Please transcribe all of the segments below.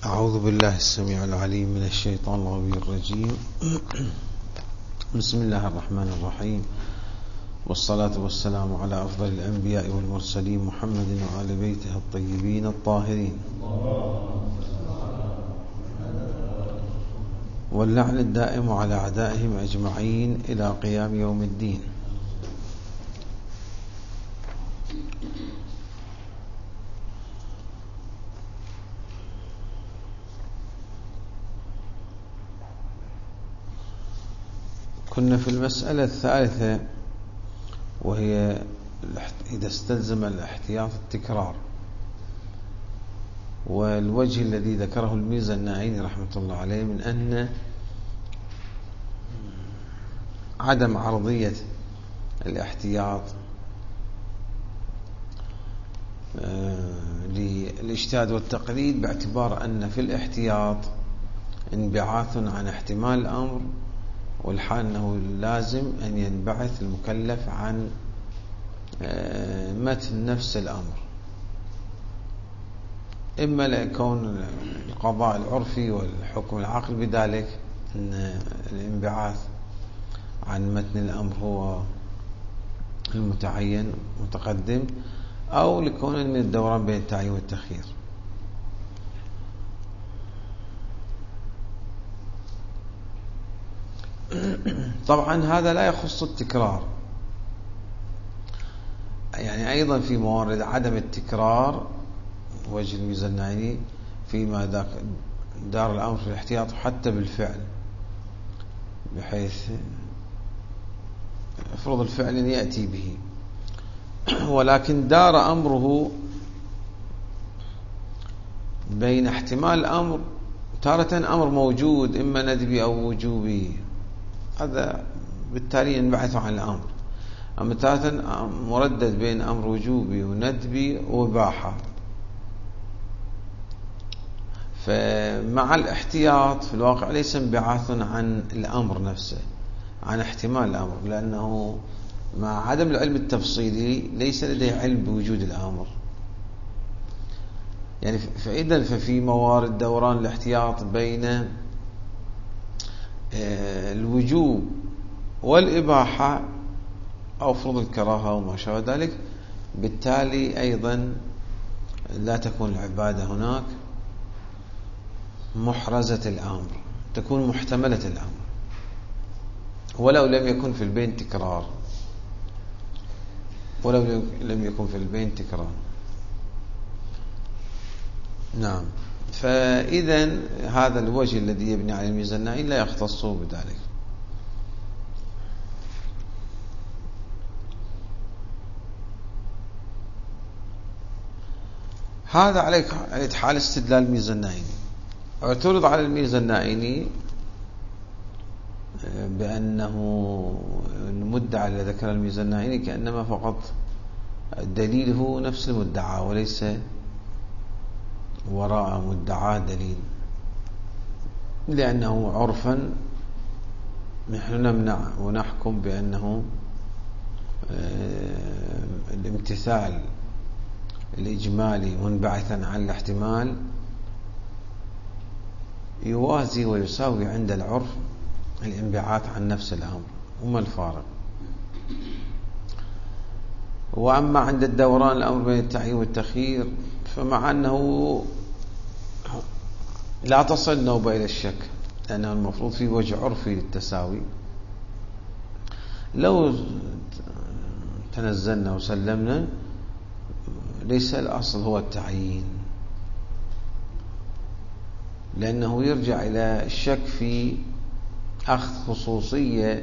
أعوذ بالله السميع العليم من الشيطان الرجيم. بسم الله الرحمن الرحيم، والصلاة والسلام على أفضل الأنبياء والمرسلين محمد وآل بيته الطيبين الطاهرين، واللعن الدائم على أعدائهم أجمعين إلى قيام يوم الدين. كنا في المسألة الثالثة، وهي إذا استلزم الاحتياط التكرار، والوجه الذي ذكره الميزانعيني رحمة الله عليه من أن عدم عرضية الاحتياط للاجتهاد والتقليد، باعتبار أن في الاحتياط انبعاث عن احتمال الأمر، والحال أنه لازم أن ينبعث المكلف عن متن نفس الأمر، إما لكون القضاء العرفي والحكم العقل بذلك أن الانبعاث عن متن الأمر هو المتعين متقدم، أو لكون من الدوران بين التعيين والتخيير. طبعا هذا لا يخص التكرار، يعني أيضا في موارد عدم التكرار وجه الميزانعيني فيما دار الأمر في الاحتياط حتى بالفعل، بحيث افرض الفعل يأتي به، ولكن دار أمره بين احتمال الأمر، تارة أمر موجود إما ندبي أو وجوبي، هذا بالتالي ينبعث عن الأمر، أما تارة مردد بين أمر وجوبي وندبي وإباحة. فمع الاحتياط في الواقع ليس انبعاث عن الأمر نفسه، عن احتمال الأمر، لأنه مع عدم العلم التفصيلي ليس لديه علم بوجود الأمر. يعني ففي موارد دوران الاحتياط بين الوجوب والإباحة أو فرض الكراهة وما شابه ذلك، بالتالي أيضا لا تكون العبادة هناك محرزة الأمر، تكون محتملة الأمر، ولو لم يكن في البين تكرار، ولو لم يكن في البين تكرار. نعم. فإذا هذا الوجه الذي يبني على الميزانعي لا يختص بذلك. هذا عليك حال استدلال الميزانعيني. اعترض على الميزانعيني بأنه المدعى الذي ذكر الميزانعيني كأنما فقط دليله نفس المدعى، وليس وراء مدعاه دليل، لأنه عرفا نحن نمنع ونحكم بأنه الامتثال الإجمالي منبعثا عن الاحتمال يوازي ويساوي عند العرف الانبعاث عن نفس الأمر، وما الفارق؟ وأما عند الدوران الأمر بين التعيين والتخيير، فمع أنه لا تصل نوبة إلى الشك، لأنه المفروض في وجه عرفي للتساوي، لو تنزلنا وسلمنا ليس الأصل هو التعيين، لأنه يرجع إلى الشك في أخذ خصوصية،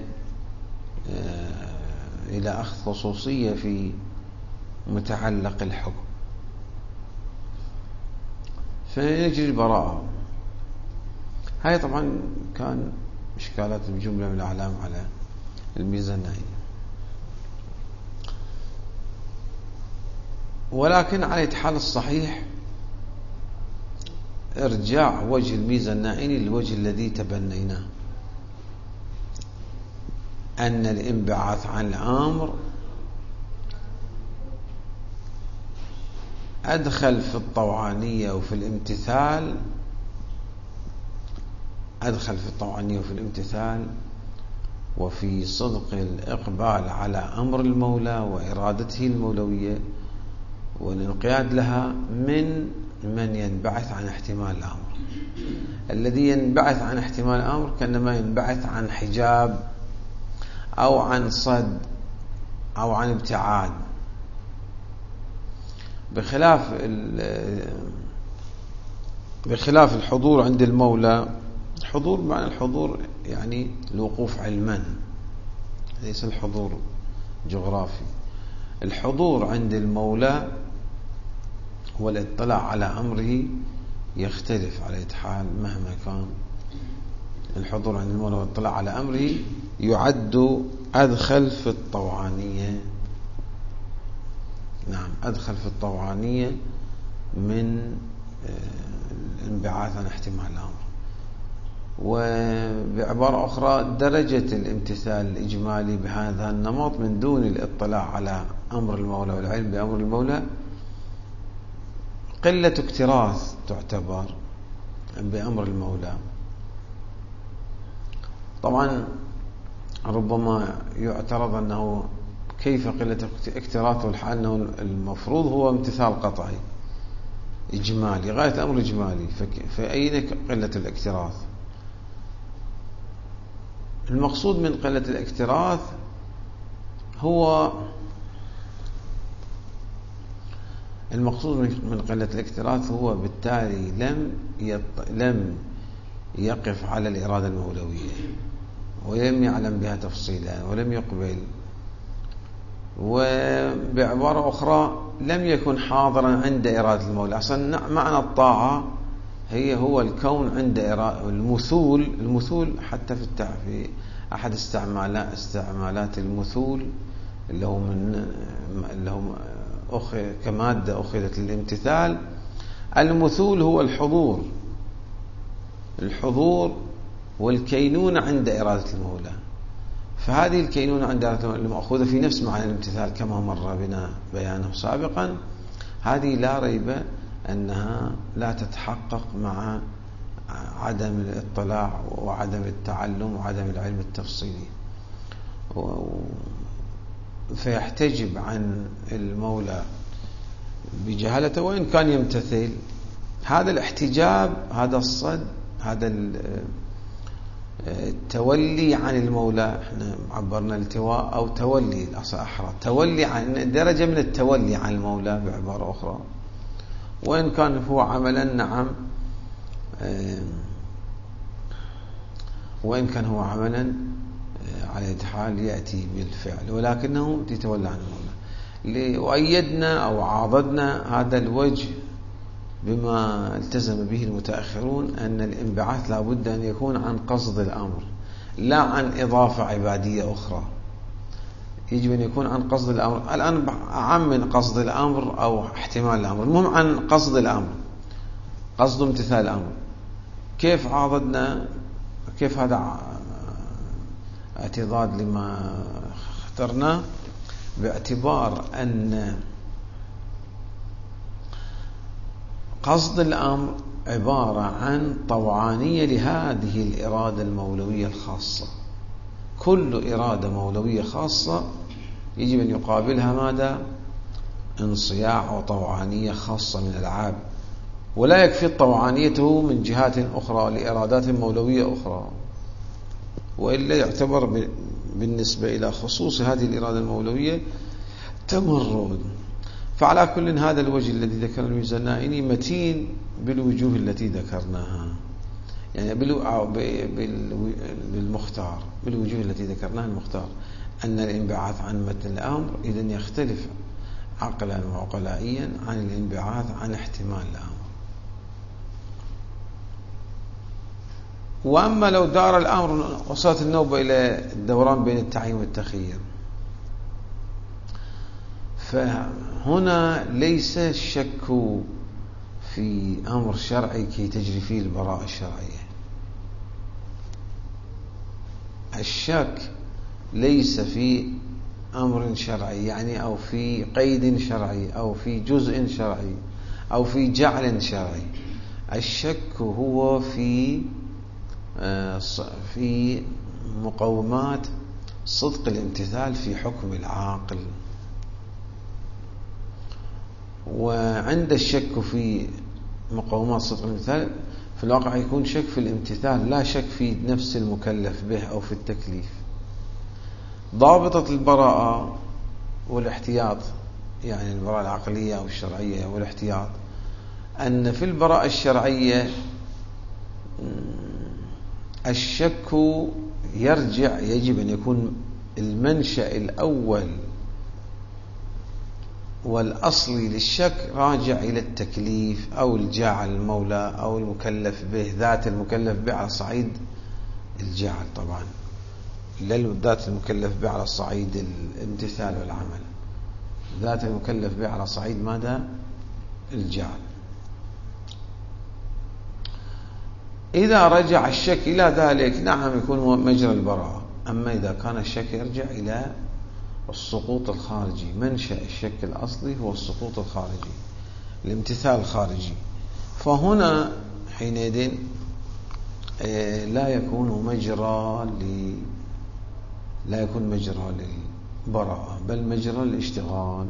إلى أخذ خصوصية في متعلق الحكم، فيجري البراءة. هاي طبعا كان إشكالات بجملة من الأعلام على الميزانعيني، ولكن على الحال الصحيح ارجاع وجه الميزانعيني للوجه الذي تبنيناه، أن الانبعاث عن الأمر أدخل في الطوعانية وفي الامتثال أدخل في الطوعانية وفي الامتثال وفي صدق الإقبال على أمر المولى وإرادته المولوية والانقياد لها من ينبعث عن احتمال الأمر. الذي ينبعث عن احتمال الأمر كأنما ينبعث عن حجاب أو عن صد أو عن ابتعاد، بخلاف الحضور عند المولى. الحضور معنى الحضور يعني الوقوف علما، ليس الحضور جغرافي. الحضور عند المولى والاطلاع على أمره يختلف على حال مهما كان. الحضور عند المولى والاطلاع على أمره يعد أدخل في الطوعانية. نعم، أدخل في الطوعانية من الانبعاث عن احتمال الأمر. وبعبارة أخرى درجة الامتثال الإجمالي بهذا النمط من دون الاطلاع على أمر المولى والعلم بأمر المولى قلة اكتراث تعتبر بأمر المولى. طبعا ربما يعترض أنه كيف قلة اكتراث، والحال أنه المفروض هو امتثال قطعي إجمالي، غاية الأمر إجمالي، فأين قلة الاكتراث؟ المقصود من قلة الاكتراث هو بالتالي لم يقف على الإرادة المولوية ولم يعلم بها تفصيلا ولم يقبل، وبعبارة أخرى لم يكن حاضرا عند إرادة المولى. أصلا معنى الطاعة هو الكون عند المثول حتى في أحد استعمالات المثول اللي هو كمادة أخذت للامتثال. المثول هو الحضور والكينونة عند إرادة المولى. فهذه الكينونة عند إرادة المولى المأخوذة في نفس معنى الامتثال كما مر بنا بيانه سابقا، هذه لا ريب أنها لا تتحقق مع عدم الاطلاع وعدم التعلم وعدم العلم التفصيلي، فيحتجب عن المولى بجهالته وإن كان يمتثل. هذا الاحتجاب، هذا الصد، هذا التولي عن المولى، احنا عبرنا التواء أو تولي، الأصح تولي عن درجة من التولي عن المولى بعبارة أخرى، وإن كان هو عملا نعم، وإن كان هو عملا على يد حال يأتي بالفعل، ولكنه يتولى عن المولى. وأيدنا أو عاضدنا هذا الوجه بما التزم به المتأخرون أن الانبعاث لا بد أن يكون عن قصد الأمر لا عن إضافة عبادية أخرى. يجب أن يكون عن قصد الأمر. الآن أعم من قصد الأمر أو احتمال الأمر، المهم عن قصد الأمر، قصد امتثال الأمر. كيف عاضدنا؟ كيف هذا اعتضاد لما اخترناه؟ باعتبار أن قصد الأمر عبارة عن طوعانية لهذه الإرادة المولوية الخاصة. كل إرادة مولوية خاصة يجب أن يقابلها ماذا؟ انصياع وطوعانية خاصة من العاب، ولا يكفي طوعانيته من جهات أخرى لإرادات مولوية أخرى، وإلا يعتبر بالنسبة إلى خصوص هذه الإرادة المولوية تمرد. فعلى كل هذا الوجه الذي ذكر الميزانائي متين بالوجوه التي ذكرناها، يعني بالمختار، بالوجوه التي ذكرناها المختار، أن الانبعاث عن متن الأمر إذن يختلف عقلا وعقلائيا عن الانبعاث عن احتمال الأمر. وأما لو دار الأمر وصلت النوبة إلى الدوران بين التعيين والتخيير، فهنا ليس الشك في أمر شرعي كي تجري فيه البراءة الشرعية. الشك ليس في أمر شرعي يعني أو في قيد شرعي أو في جزء شرعي أو في جعل شرعي. الشك هو في أمر شرعي، يعني أو في قيد شرعي أو في جزء شرعي أو في جزء شرعي أو في جعل شرعي أو في جزء شرعي أو في جزء شرعي أو في جعل شرعي أو في قيد شرعي أو في جزء شرعي أو في جعل شرعي. الشك هو في في مقومات صدق الامتثال في حكم العاقل. وعند الشك في مقومات صدق الامتثال في الواقع يكون شك في الامتثال، لا شك في نفس المكلف به أو في التكليف. ضابطة البراءة والاحتياط، يعني البراءة العقلية أو الشرعية والاحتياط، أن في البراءة الشرعية الشك يجب أن يكون المنشأ الأول والأصلي للشك راجع إلى التكليف أو الجاعل المولى أو المكلف به، ذات المكلف به على صعيد الجاعل طبعا، لا ذات المكلف به على صعيد الامتثال والعمل، ذات المكلف به على صعيد ماذا؟ الجاعل. إذا رجع الشك إلى ذلك نعم يكون مجرى البراءة. أما إذا كان الشك يرجع إلى السقوط الخارجي، منشأ الشك الأصلي هو السقوط الخارجي، الامتثال الخارجي، فهنا حينئذ لا يكون مجرى للبراءة، بل مجرى الاشتغال.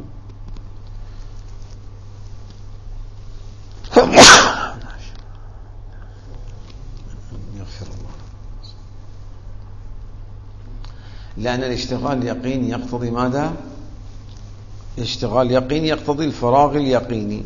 يغفر الله. لأن الاشتغال اليقيني يقتضي ماذا؟ الاشتغال اليقيني يقتضي الفراغ اليقيني،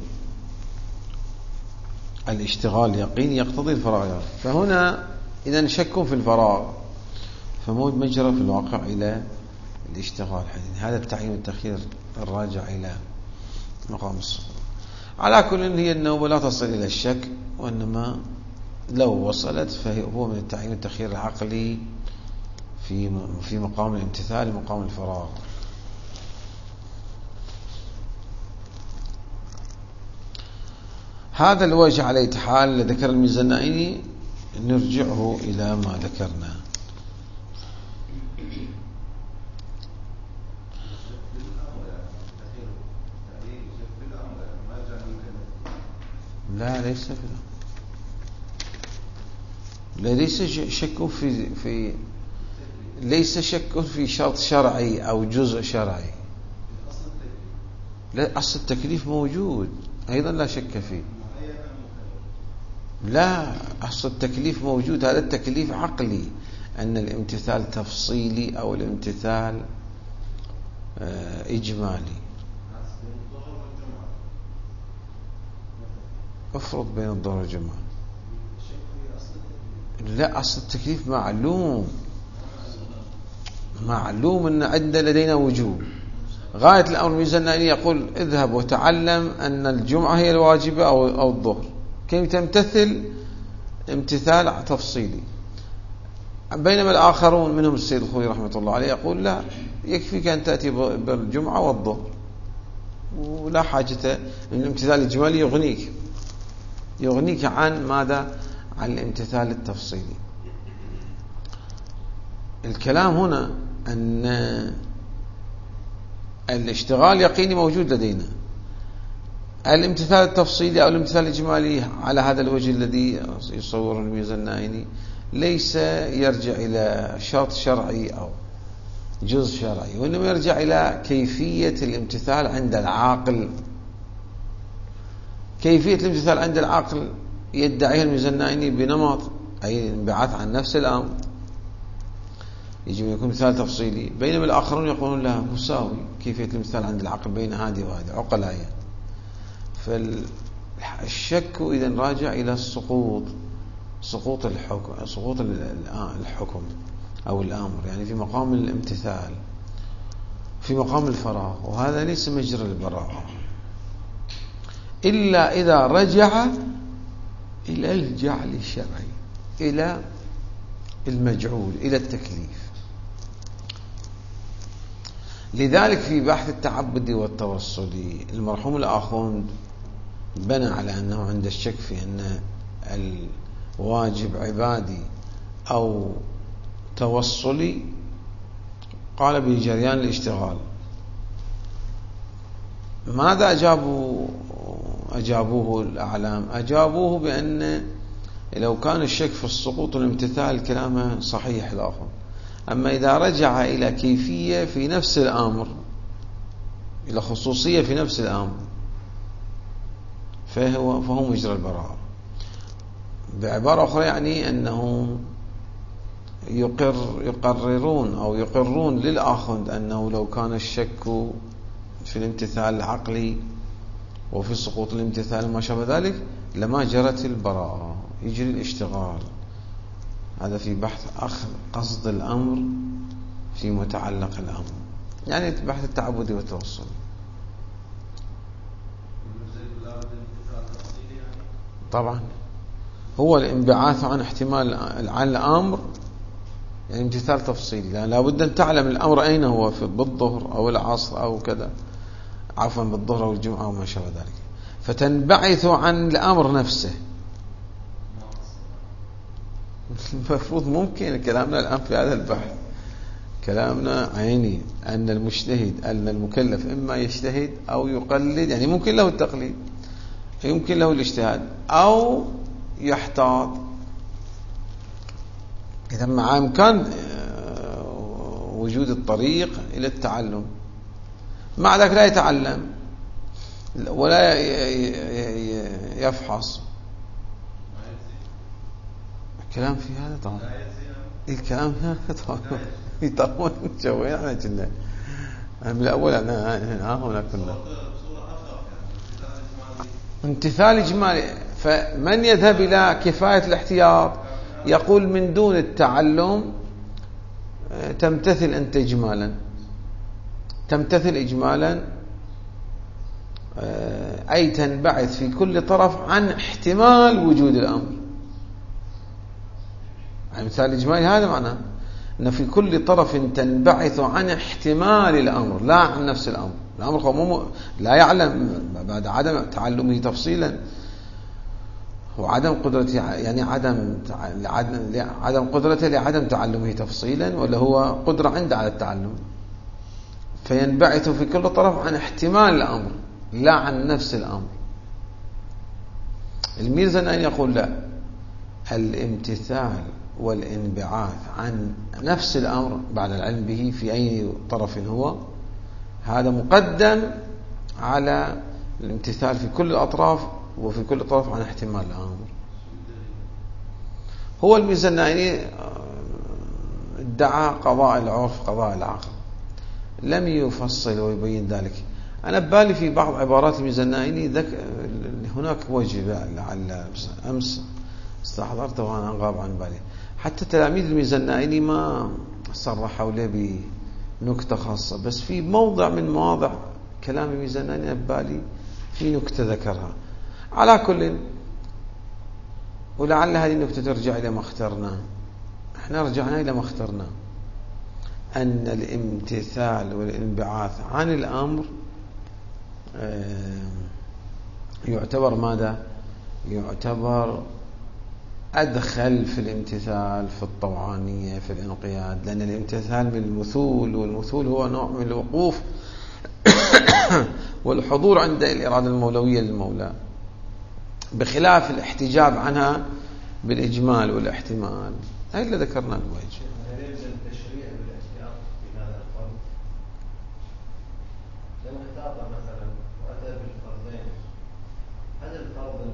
الاشتغال اليقيني يقتضي الفراغ اليقيني. فهنا إذا شك في الفراغ فمود مجرى في الواقع إلى الاشتغال. هذا التعيين والتخيير الراجع إلى مقام السقوط. على كل هي النوبة لا تصل إلى الشك، وإنما لو وصلت فهو من التعيين والتخيير العقلي في مقام الامتثال مقام الفراغ. هذا الوجه على أي حال ذكر الميزانيني نرجعه إلى ما ذكرنا. لا ليس شك في ليس شك في شرط شرعي أو جزء شرعي. لا، أصل التكليف موجود أيضا لا شك فيه. لا، أصل التكليف موجود، هذا التكليف عقلي، أن الامتثال تفصيلي أو الامتثال إجمالي. افرض بين الظهر والجمعة. لا، أصل التكليف معلوم أن عندنا لدينا وجوب. غاية الأمر الميزانيني يقول اذهب وتعلم أن الجمعة هي الواجبة أو الظهر، كيف تمتثل امتثال تفصيلي. بينما الآخرون منهم السيد الخوي رحمة الله عليه يقول لا، يكفيك أن تأتي بالجمعة والظهر ولا حاجة، الامتثال الإجمالي يغنيك عن ماذا؟ عن الامتثال التفصيلي. الكلام هنا أن الاشتغال يقيني موجود لدينا، الامتثال التفصيلي أو الامتثال الإجمالي على هذا الوجه الذي يصور الميزانيني ليس يرجع إلى شرط شرعي أو جزء شرعي، وإنما يرجع إلى كيفية الامتثال عند العاقل. كيفية الامتثال عند العاقل يدعيها الميزانيني بنمط، أي انبعاث عن نفس الأمر، يجب أن يكون مثال تفصيلي، بينما الآخرون يقولون لا، مساوي كيفية المثال عند العقل بين هذه وهذه، عقلاء. فالشك إذن راجع إلى سقوط الحكم أو الأمر، يعني في مقام الامتثال في مقام الفراغ، وهذا ليس مجرى البراءة إلا إذا رجع إلى الجعل الشرعي، إلى المجعول، إلى التكليف. لذلك في بحث التعبد والتوصل المرحوم الآخوند بنى على أنه عند الشك في أن الواجب عبادي أو توصلي قال بجريان الاشتغال. ماذا أجابوه الأعلام؟ أجابوه بأن لو كان الشك في السقوط والامتثال كلامه صحيح الآخر. أما إذا رجع إلى كيفية في نفس الأمر، إلى خصوصية في نفس الأمر، فهو مجرى البراءة. بعبارة أخرى يعني أنه يقررون أو يقرون للآخذ أنه لو كان الشك في الامتثال العقلي وفي سقوط الامتثال ما شابه ذلك لما جرت البراءة، يجري الاشتغال. هذا في بحث أخذ قصد الأمر في متعلق الأمر، يعني بحث التعبد والتوصل. طبعا هو الانبعاث عن احتمال عن الأمر، يعني امتثال تفصيلي، يعني لابد أن تعلم الأمر أين هو، في بالظهر أو العصر أو كذا، عفوا بالظهر أو الجمعة أو ما شابه ذلك، فتنبعث عن الأمر نفسه. المفروض ممكن كلامنا الآن في هذا البحث، كلامنا عيني أن المجتهد أن المكلف إما يجتهد أو يقلد، يعني ممكن له التقليد، يمكن له الاجتهاد، أو يحتاط. إذا مع إمكان وجود الطريق إلى التعلم، مع ذلك لا يتعلم ولا يفحص. الكلام في هذا طبعا، الكلام في هذا طبعا جوين احنا كنا من الأول أنا هنا كنا امتثال إجمالي. فمن يذهب إلى كفاية الاحتياط يقول من دون التعلم تمتثل أنت إجمالا، تمتثل إجمالا، أي تنبعث في كل طرف عن احتمال وجود الأمر. يعني مثال الإجمالي هذا معناه أن في كل طرف تنبعث عن احتمال الأمر لا عن نفس الأمر. الأمر لا يعلم بعد عدم تعلمه تفصيلا، وعدم قدرته، يعني عدم قدرته لعدم تعلمه تفصيلا، ولا هو قدرة عنده على التعلم، فينبعث في كل طرف عن احتمال الأمر لا عن نفس الأمر. الميزة أن يقول لا، الامتثال والانبعاث عن نفس الأمر بعد العلم به في أي طرف هو، هذا مقدم على الامتثال في كل الأطراف وفي كل طرف عن احتمال الأمر. هو الميزانيني ادعى قضاء العرف قضاء العقل، لم يفصل ويبين ذلك. أنا ببالي في بعض عبارات الميزانيني هناك وجه، لعل أمس استحضرته وأنا غاب عن بالي. حتى تلاميذ الميزانيني ما صرحوا له بنكتة خاصة، بس في موضع من مواضع كلام الميزانيني ببالي في نكتة ذكرها. على كل، ولعل هذه النكتة ترجع إلى ما اخترنا، احنا رجعنا إلى ما اخترنا، أن الامتثال والانبعاث عن الأمر يعتبر ماذا؟ يعتبر أدخل في الامتثال في الطوعانية في الانقياد، لأن الامتثال من المثول، والمثول هو نوع من الوقوف والحضور عند الإرادة المولوية للمولى، بخلاف الاحتجاب عنها بالإجمال والاحتمال. هذا اللي ذكرنا الوجه. هل يلزم التشريع بالاحتياط في هذا الفرض؟ لو احتاط مثلا وأتى بالفرضين، هل الفرض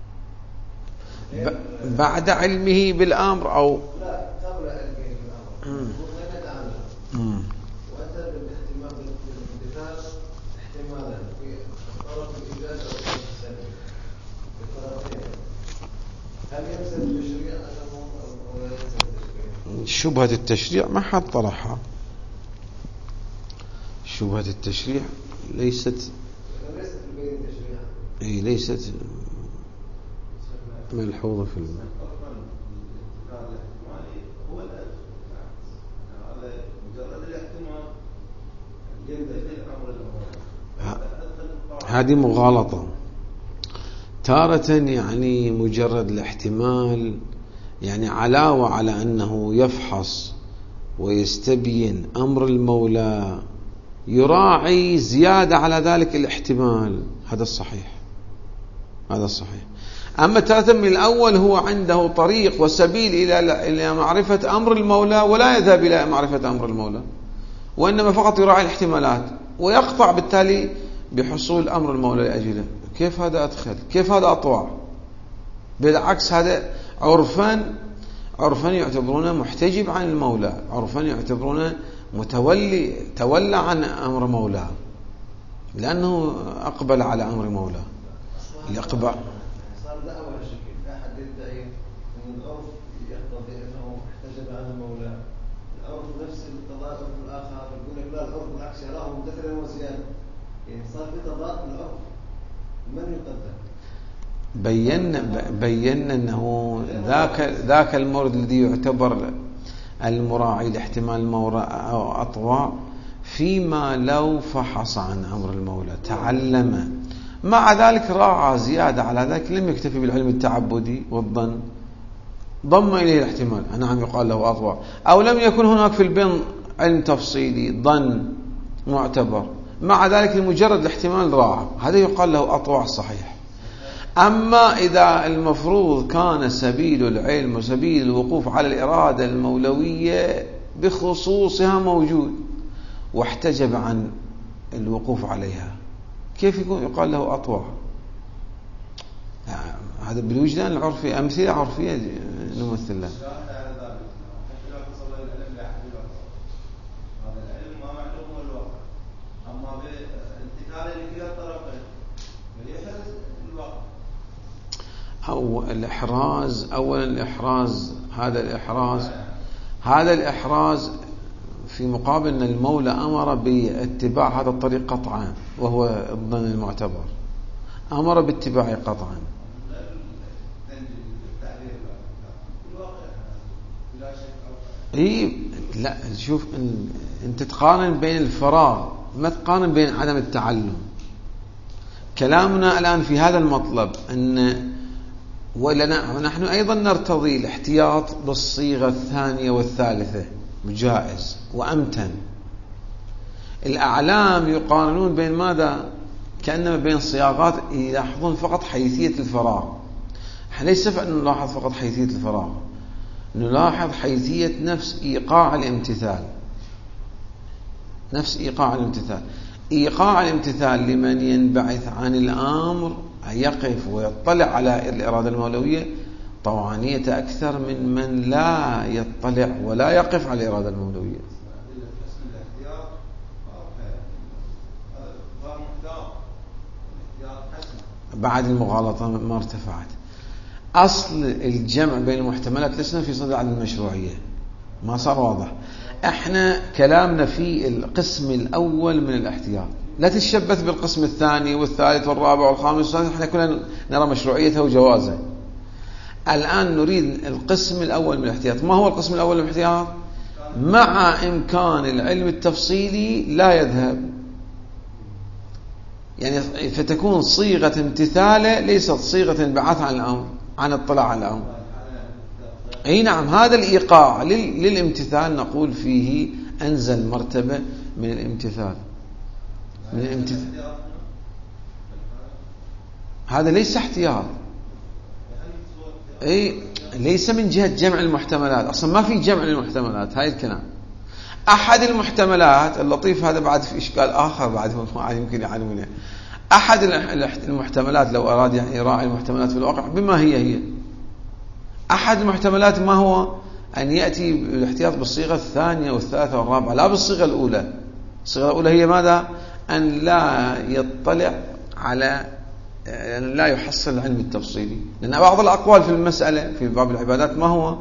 بعد علمه بالأمر أو لا قبل علمه بالأمر وغير تعلم، وأتى بالاحتمال بالامتثال احتمالا في طرف الإجازة أو السبب بالطرفين، هل يلزم التشريع أو لا يلزم التشريع؟ شبهة التشريع ما حد طرحها. شبهة التشريع ليست بين التشريع، هي ليست ملحوظة في الماء. هذه مغالطة. تارة يعني مجرد الاحتمال، يعني علاوة على أنه يفحص ويستبين أمر المولى، يراعي زيادة على ذلك الاحتمال. هذا الصحيح، هذا الصحيح. أما تارة من الأول هو عنده طريق وسبيل إلى معرفة أمر المولى، ولا يذهب إلى معرفة أمر المولى، وإنما فقط يراعي الاحتمالات ويقطع بالتالي بحصول أمر المولى لأجله. كيف هذا أدخل؟ كيف هذا أطوع؟ بالعكس، هذا عرفا يعتبرونه محتجب عن المولى، عرفا يعتبرونه تولى عن أمر مولاه، لأنه أقبل على أمر مولاه. الإقبال صار لا أول شكل أحد يدعي أن العرف يقتضي أنه احتجب عن المولى. العرف نفس التضاد الآخر يقول لك لا، العرف بالعكس يراه ممتثلا وزيادة، يعني صار في تضاد في العرف. من يقدم؟ بينا أنه ذاك المورد الذي يعتبر المراعي لاحتمال المولى أو أطوع، فيما لو فحص عن أمر المولى تعلم، مع ذلك راعى زيادة على ذلك، لم يكتفي بالعلم التعبدي والظن، ضم إليه الاحتمال، نعم يقال له أطوع. أو لم يكن هناك في البن علم تفصيلي ظن معتبر، مع ذلك لمجرد الاحتمال راعى، هذا يقال له أطوع صحيح. أما إذا المفروض كان سبيل العلم وسبيل الوقوف على الإرادة المولوية بخصوصها موجود واحتجب عن الوقوف عليها، كيف يقال له أطوع؟ هذا بالوجدان العرفي، أمثلة عرفية نمثل له. أو الإحراز، أولا الإحراز، هذا الإحراز في مقابل أن المولى أمر باتباع هذا الطريق قطعا، وهو الظن المعتبر، أمر باتباعه قطعا. لا شوف، أنت تقارن بين الفراغ، ما تقارن بين عدم التعلم. كلامنا الآن في هذا المطلب أن ونحن أيضا نرتضي الاحتياط بالصيغة الثانية والثالثة، جائز وأمتن. الأعلام يقارنون بين ماذا؟ كأنما بين صياغات يلاحظون فقط حيثية الفراغ. ليس أن نلاحظ فقط حيثية الفراغ، نلاحظ حيثية نفس إيقاع الامتثال، نفس إيقاع الامتثال. إيقاع الامتثال لمن ينبعث عن الأمر يقف ويطلع على الإرادة المولوية طوعانية أكثر من لا يطلع ولا يقف على الإرادة المولوية. بعد المغالطة ما ارتفعت. أصل الجمع بين المحتملات لسنا في صدد عدم المشروعية، ما صار واضح. احنا كلامنا في القسم الأول من الاحتياط، لا تتشبث بالقسم الثاني والثالث والرابع والخامس، احنا كلنا نرى مشروعيته وجوازه. الآن نريد القسم الأول من الاحتياط. ما هو القسم الأول من الاحتياط؟ مع إمكان العلم التفصيلي لا يذهب، يعني فتكون صيغة امتثاله ليست صيغة انبعاث عن الأمر، عن اطلاع على الأمر. أي نعم، هذا الإيقاع للامتثال نقول فيه أنزل مرتبة من الامتثال. هذا ليس احتياط، أي ليس من جهة جمع المحتملات، أصلا ما في جمع للمحتملات. هاي الكلام أحد المحتملات اللطيف، هذا بعد في إشكال آخر بعد ما يمكن يعلمونه. أحد المحتملات لو أراد يعني يراعي المحتملات في الواقع بما هي أحد المحتملات، ما هو أن يأتي بالاحتياط بالصيغة الثانية والثالثة والرابعة، لا بالصيغة الأولى. الصيغة الأولى هي ماذا؟ أن لا يطلع على، أن لا يحصل العلم التفصيلي. لأن بعض الأقوال في المسألة في باب العبادات ما هو؟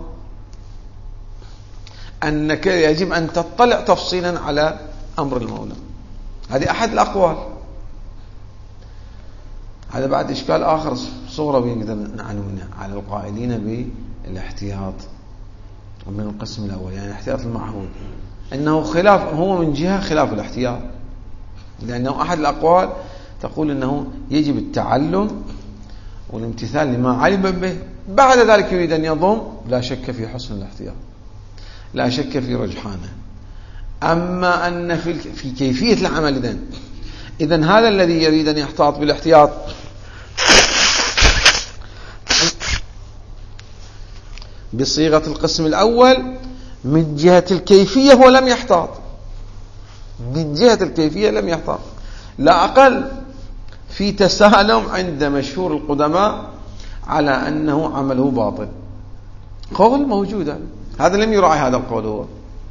أنك يجب أن تطلع تفصيلا على أمر المولى. هذه أحد الأقوال. هذا بعد إشكال آخر صغرى بنقدر نعلمنا على القائلين بالاحتياط من القسم الأول، يعني الاحتياط المعهود، أنه خلاف، هو من جهة خلاف الاحتياط، لأنه أحد الأقوال تقول أنه يجب التعلم والامتثال لما علم به، بعد ذلك يريد أن يضم، لا شك في حسن الاحتياط، لا شك في رجحانه. أما أن في كيفية العمل إذن هذا الذي يريد أن يحتاط بالاحتياط بصيغة القسم الأول من جهة الكيفية هو لم يحتاط، من جهة الكيفية لم يحتاط، لا أقل في تسالم عند مشهور القدماء على أنه عمله باطل. قول موجودة، هذا لم يراعي هذا القول. هو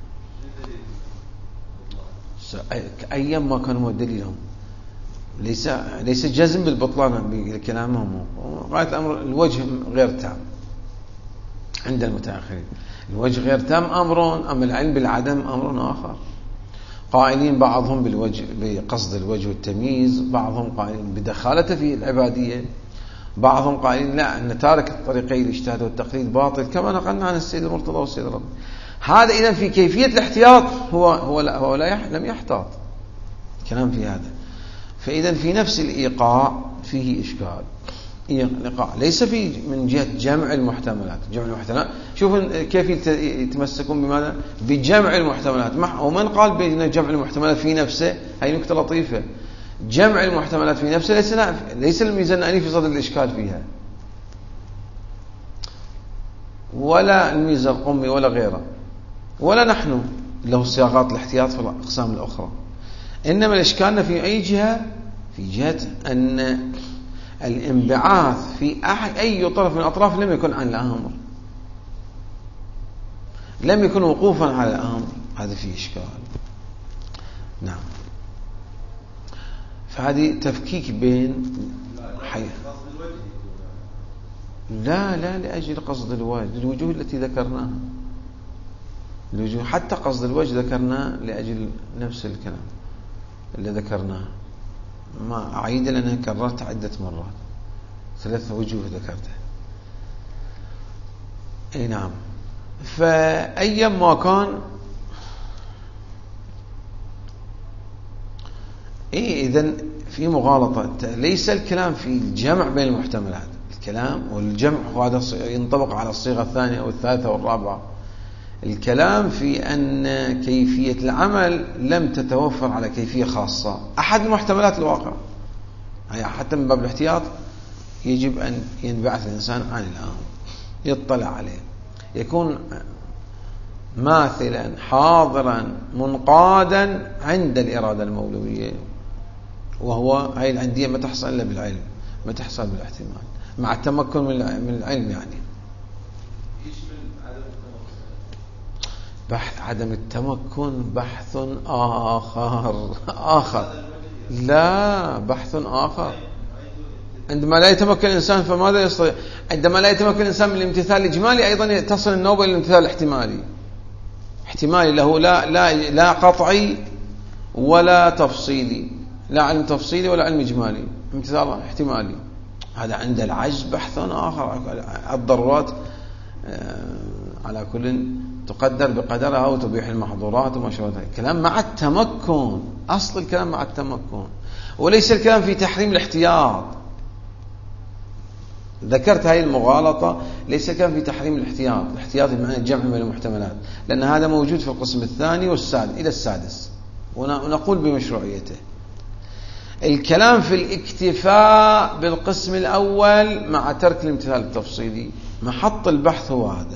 أيام ما كانوا دليلهم ليس جزم بالبطلان بكلامهم، غاية الأمر الوجه غير تام عند المتأخرين، الوجه غير تام أمر، أما العلم بالعدم أمر آخر. قائلين بعضهم بالوجه بقصد الوجه والتمييز، بعضهم قائلين بدخالته في العبادية، بعضهم قائلين لا أن تارك الطريقين الاجتهاد والتقليد باطل كما نقلنا عن السيد المرتضى والسيد الربيع. هذا إذن في كيفية الاحتياط هو لم يحتاط كلام في هذا. فإذا في نفس الإيقاع فيه إشكال، الإيقاع ليس في من جهة جمع المحتملات. جمع المحتملات شوف كيف يتمسكون بماذا؟ بجمع المحتملات. ومن قال بأن جمع المحتملات في نفسه، هاي نكتة لطيفة، جمع المحتملات في نفسه ليس الميزاناني في صدد الإشكال فيها، ولا الميزة القمي ولا غيره، ولا نحن له صياغات الاحتياط في الأقسام الأخرى. إنما الإشكالنا في أي جهة؟ في جهة أن الانبعاث في أي طرف من الأطراف لم يكن عن الأمر، لم يكن وقوفا على الأمر، هذا فيه إشكال. نعم. فهذه تفكيك بين لا لأجل قصد الوجه، الوجوه التي ذكرناها، الوجوه حتى قصد الوجه ذكرناه لأجل نفس الكلام اللي ذكرناه، ما أعيد لأنها كررت عدة مرات، 3 وجوه ذكرتها. اي نعم. فأيا ما كان إذن في مغالطة، ليس الكلام في الجمع بين المحتملات، الكلام والجمع هذا ينطبق على الصيغة الثانية والثالثة والرابعة. الكلام في أن كيفية العمل لم تتوفر على كيفية خاصة، أحد المحتملات الواقع، حتى من باب الاحتياط يجب أن ينبعث الإنسان عن الأمر، يطلع عليه، يكون ماثلا حاضرا منقادا عند الإرادة المولوية، وهو هاي العندية ما تحصل إلا بالعلم، ما تحصل بالاحتمال مع التمكن من العلم. يعني بحث عدم التمكن بحث آخر، لا بحث آخر. عندما لا يتمكن الإنسان فماذا يستطيع؟ عندما لا يتمكن الإنسان من الامتثال الإجمالي أيضا تصل النوبة إلى الامتثال الاحتمالي، احتمالي له لا قطعي ولا تفصيلي، لا علم تفصيلي ولا علم إجمالي، امتثال احتمالي. هذا عند العجز بحث آخر. الضرورات على كل تقدر بقدرها وتبيح المحظورات وما شابه ذلك. الكلام مع التمكن، أصل الكلام مع التمكن، وليس الكلام في تحريم الاحتياط. ذكرت هذه المغالطة، ليس الكلام في تحريم الاحتياط. الاحتياط بمعنى الجمع بين المحتملات، لأن هذا موجود في القسم الثاني والسادس إلى السادس، ونقول بمشروعيته. الكلام في الاكتفاء بالقسم الأول مع ترك الامتثال التفصيلي، محط البحث هو هذا.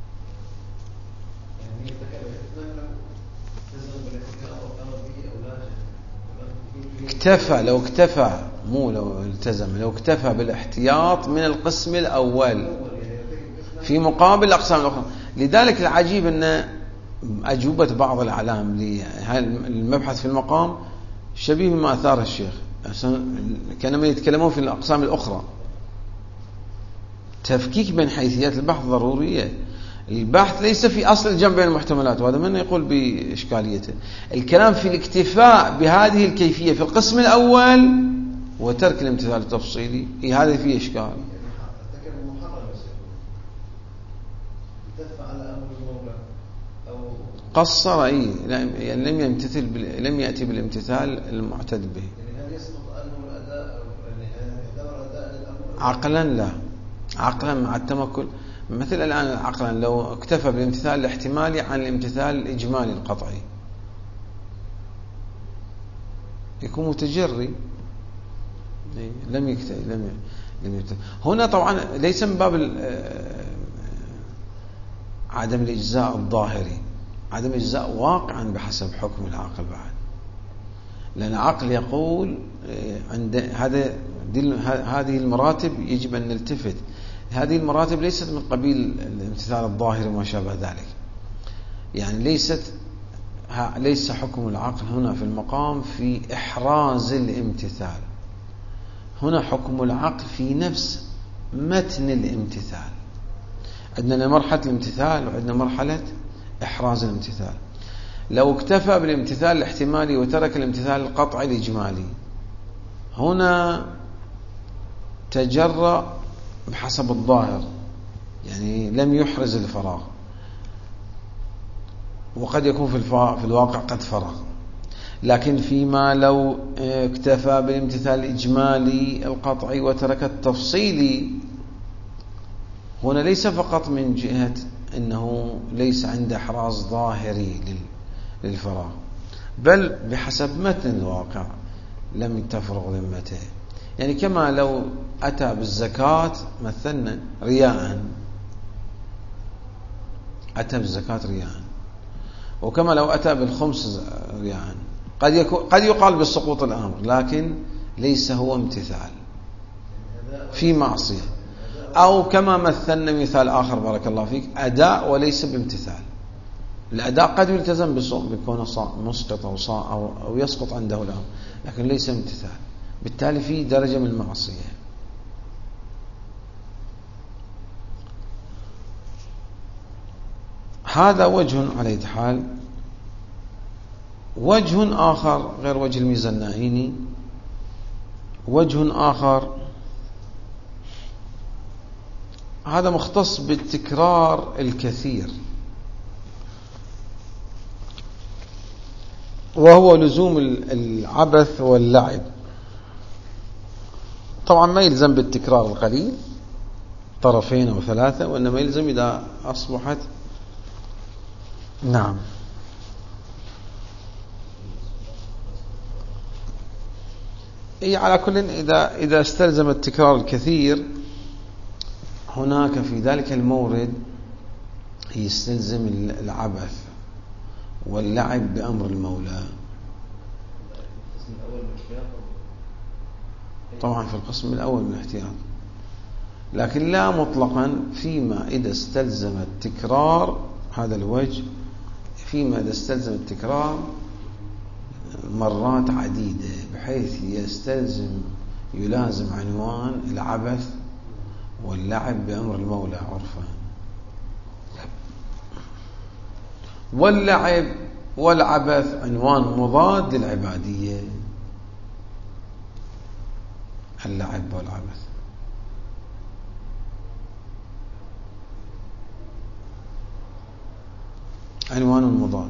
لو اكتفى مو لو التزم، لو اكتفى بالاحتياط من القسم الأول في مقابل الأقسام الأخرى. لذلك العجيب أن أجوبة بعض الأعلام للمبحث في المقام شبيه بما أثار الشيخ، كانوا يتكلمون في الأقسام الأخرى. تفكيك بين حيثيات البحث ضرورية. البحث ليس في أصل الجمع بين المحتملات، وهذا من يقول بإشكاليته. الكلام في الاكتفاء بهذه الكيفية في القسم الأول وترك الامتثال التفصيلي، هذا فيه إشكال. قصر يعني لم يأتي بالامتثال المعتد به. عقلا لا، عقلا مع التمكن. مثل الآن عقلا لو اكتفى بالامتثال الاحتمالي عن الامتثال الإجمالي القطعي يكون متجري، لم يكتفي. هنا طبعا ليس من باب عدم الإجزاء الظاهري، عدم الإجزاء واقعا بحسب حكم العقل بعد، لأن العقل يقول عند هذه المراتب يجب أن نلتفت. هذه المراتب ليست من قبيل الامتثال الظاهري وما شابه ذلك، يعني ليس حكم العقل هنا في المقام في إحراز الامتثال، هنا حكم العقل في نفس متن الامتثال. عندنا مرحلة الامتثال وعندنا مرحلة إحراز الامتثال. لو اكتفى بالامتثال الاحتمالي وترك الامتثال القطعي الإجمالي، هنا تجرأ بحسب الظاهر، يعني لم يحرز الفراغ، وقد يكون في الواقع قد فرغ. لكن فيما لو اكتفى بالامتثال الإجمالي القطعي وترك التفصيلي، هنا ليس فقط من جهة أنه ليس عنده إحراز ظاهري للفراغ، بل بحسب متن الواقع لم تفرغ ذمته. يعني كما لو أتى بالزكاة مثلا رياء، أتى بالزكاة رياء، وكما لو أتى بالخمس رياء، قد يقال بسقوط الأمر، لكن ليس هو امتثال في معصية. أو كما مثلنا مثال آخر بارك الله فيك، أداء وليس بامتثال. الأداء قد يلتزم بصوم بكونه مسقط أو يسقط عنده الأمر، لكن ليس امتثال، بالتالي في درجة من المعصية. هذا وجه على أي حال. وجه آخر غير وجه الميزانائيني، وجه آخر هذا مختص بالتكرار الكثير، وهو لزوم العبث واللعب. طبعا ما يلزم بالتكرار القليل طرفين أو ثلاثة، وإنما يلزم إذا أصبحت نعم على كل إذا استلزم التكرار الكثير، هناك في ذلك المورد يستلزم العبث واللعب بأمر المولى. طبعا في القسم الأول من الاحتياط، لكن لا مطلقا فيما إذا استلزم التكرار. هذا الوجه فيما إذا استلزم التكرار مرات عديدة، بحيث يلازم عنوان العبث واللعب بأمر المولى عرفا. واللعب والعبث عنوان مضاد للعبادية، اللعب والعبث عنوان مضاد.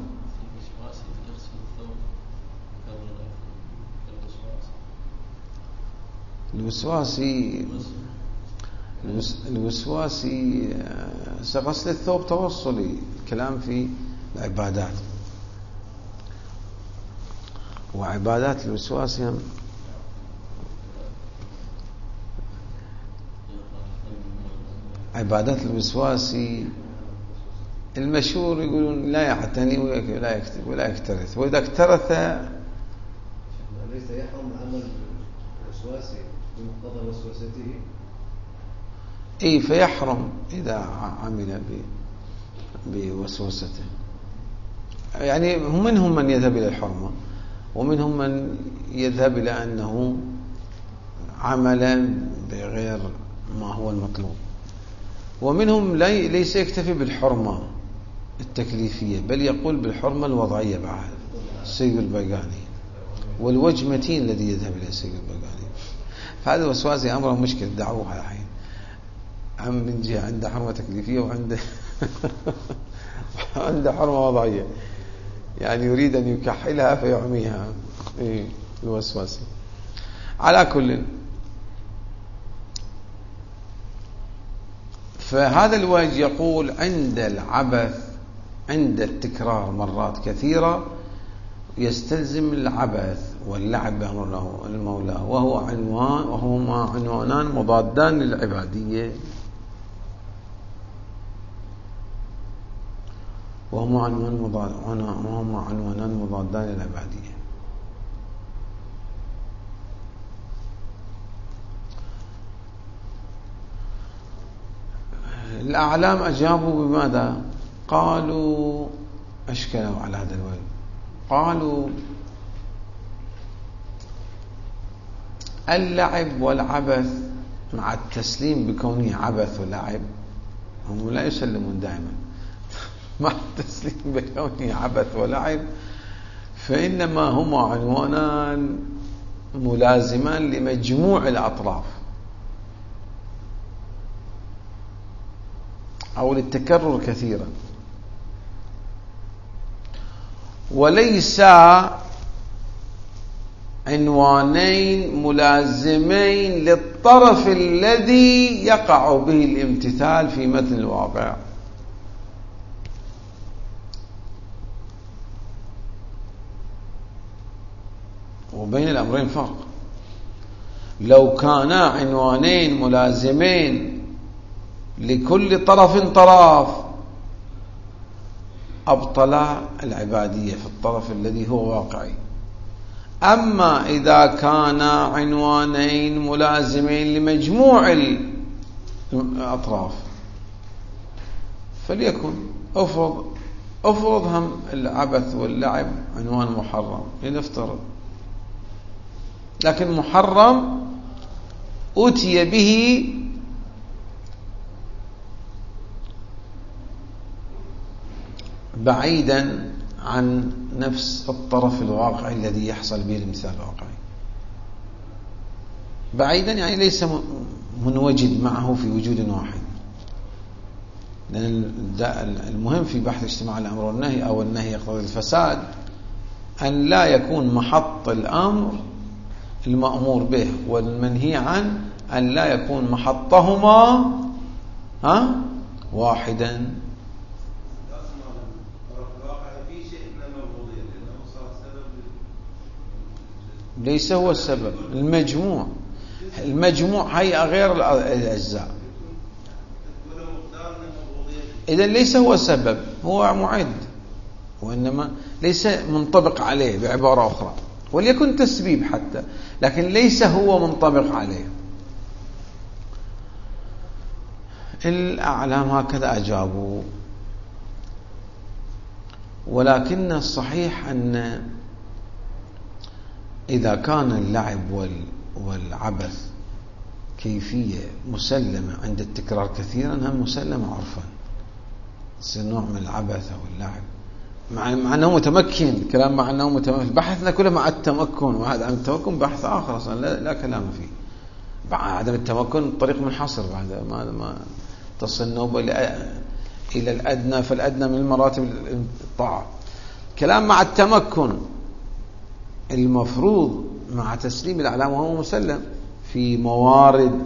الوسواسي غسل الثوب توصلي، كلام في العبادات، وعبادات الوسواس عبادات الوسواسي المشهور يقولون لا يعتني ولا يكترث، وإذا اكترث ليس يحرم عمل وسواسي بمقتضى وسوسته. فيحرم إذا عمل بوسوسته. يعني منهم من يذهب إلى الحرمة، ومنهم من يذهب إلى أنه عمل بغير ما هو المطلوب، ومنهم ليس يكتفي بالحرمة التكليفية، بل يقول بالحرمة الوضعية بعد السيد البيقاني، والوجه متين الذي يذهب إلى السيد البيقاني. فهذا وسواسي أمره مشكل، دعوها الحين من جهة عنده حرمة تكليفية وعنده عنده حرمة وضعية، يعني يريد أن يكحلها فيعميها الوسواسي. على كل، فهذا الوجه يقول عند العبث، عند التكرار مرات كثيرة يستلزم العبث واللعب بأمر المولى، وهما عنوانان مضادان للعبادية. وهما عنوانان مضادان للعبادية. الأعلام أجابوا بماذا؟ قالوا أشكلوا على هذا الوجه، قالوا اللعب والعبث مع التسليم بكونه عبث ولعب، هم لا يسلمون دائما مع التسليم بكونه عبث ولعب، فإنما هما عنوانان ملازمان لمجموع الأطراف أو للتكرر كثيرا، وليس عنوانين ملازمين للطرف الذي يقع به الامتثال في مثل الواقع. وبين الأمرين فرق. لو كانا عنوانين ملازمين لكل طرف أبطل العبادية في الطرف الذي هو واقعي. أما إذا كان عنوانين ملازمين لمجموع الأطراف فليكن أفرض هم العبث واللعب عنوان محرم لنفترض، لكن محرم أتي به بعيدا عن نفس الطرف الواقعي الذي يحصل به الامتثال الواقعي. بعيدا يعني ليس منوجد معه في وجود واحد، لأن المهم في بحث اجتماع الأمر والنهي أو النهي يقتضي الفساد أن لا يكون محط الأمر المأمور به والمنهي عنه أن لا يكون محطهما واحدا. ليس هو السبب، المجموع هيئة غير الأجزاء. إذن ليس هو السبب، هو معد، وإنما ليس منطبق عليه بعبارة أخرى، وليكن تسبيب حتى، لكن ليس هو منطبق عليه. الأعلام هكذا أجابوا. ولكن الصحيح أن إذا كان اللعب والعبث كيفية مسلمة عند التكرار كثيرا هم مسلمة عرفا، يصير نوع من العبث أو اللعب مع أنه متمكن. الكلام مع أنه متمكن، بحثنا كله مع التمكن، وهذا عن التمكن بحث آخر أصلا لا كلام فيه. بعد عدم التمكن طريق منحصر، بعد ما تصل النوبة إلى الأدنى، فالأدنى من المراتب الطاعة. كلام مع التمكن المفروض مع تسليم الأعلام، وهو مسلم في موارد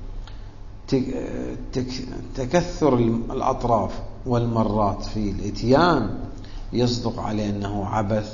تكثر الأطراف والمرات في الإتيان يصدق عليه أنه عبث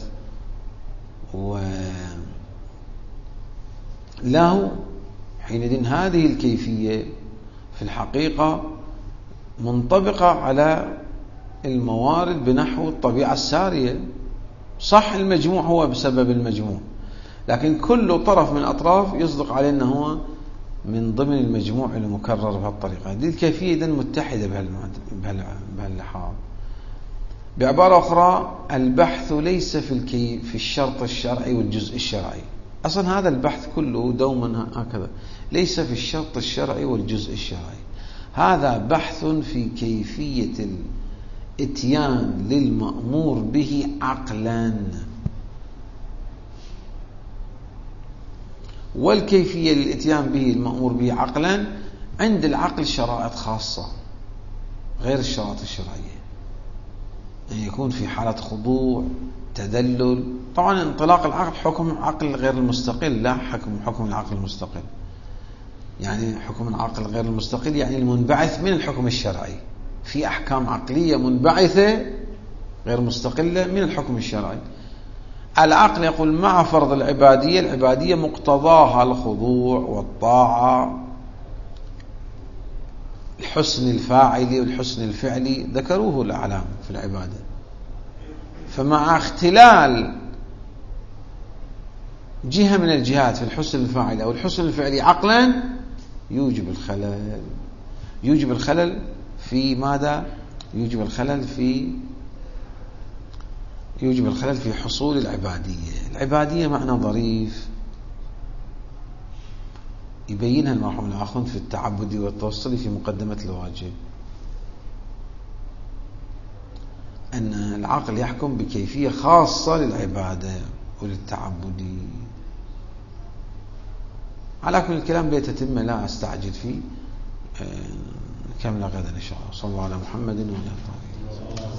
وله. حينئذ هذه الكيفية في الحقيقة منطبقة على الموارد بنحو الطبيعة السارية. صح المجموع هو بسبب المجموع، لكن كل طرف من الأطراف يصدق عليه أنه هو من ضمن المجموع المكرر بهالطريقة. هذه الكيفية إذن متحدة بهاللحاظ. بعبارة أخرى البحث ليس في الشرط الشرعي والجزء الشرعي. أصلا هذا البحث كله دوما هكذا، ليس في الشرط الشرعي والجزء الشرعي. هذا بحث في كيفية الاتيان للمأمور به عقلا، والكيفية للاتيان به المأمور به عقلا عند العقل شرائط خاصة غير الشرائط الشرعية، يعني يكون في حالة خضوع تدلل. طبعا انطلاق العقل حكم عقل غير المستقل، لا حكم العقل المستقل. يعني حكم العقل غير المستقل يعني المنبعث من الحكم الشرعي، في أحكام عقلية منبعثة غير مستقلة من الحكم الشرعي. العقل يقول مع فرض العبادية مقتضاها الخضوع والطاعة، الحسن الفاعلي والحسن الفعلي ذكروه الأعلام في العبادة. فمع اختلال جهة من الجهات في الحسن الفاعلي أو الحسن الفعلي عقلا يوجب الخلل. يوجب الخلل في ماذا؟ يوجب الخلل في حصول العبادية. العبادية معنى ظريف يبينها المرحوم الآخوند في التعبدي والتوصلي في مقدمة الواجب، أن العقل يحكم بكيفية خاصة للعبادة وللتعبدي. على كل الكلام بيتتم، لا أستعجل فيه، كمل غدا إن شاء الله. صلى الله على محمد وعلى آله.